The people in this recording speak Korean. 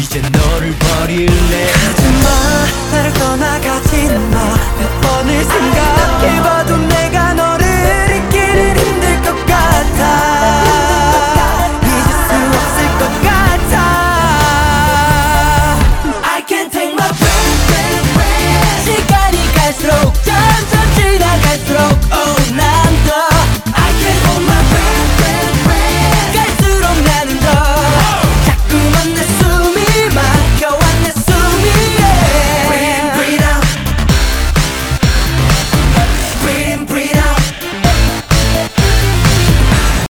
이제 너를 버릴래. 하지마 나를 떠나가지 마. 몇 번을 생각해봐.